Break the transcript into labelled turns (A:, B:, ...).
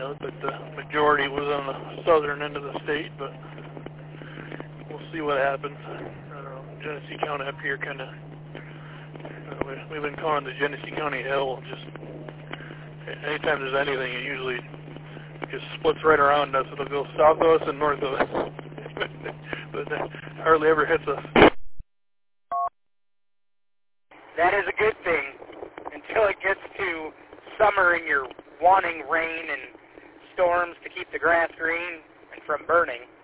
A: but the majority was on the southern end of the state, but we'll see what happens. I don't know, Genesee County up here kind of, we've been calling the Genesee County hell. Just anytime there's anything, it usually just splits right around us. It'll go south of us and north of us, but it hardly ever hits us.
B: That is a good thing until it gets to summer and you're wanting rain and storms to keep the grass green and from burning.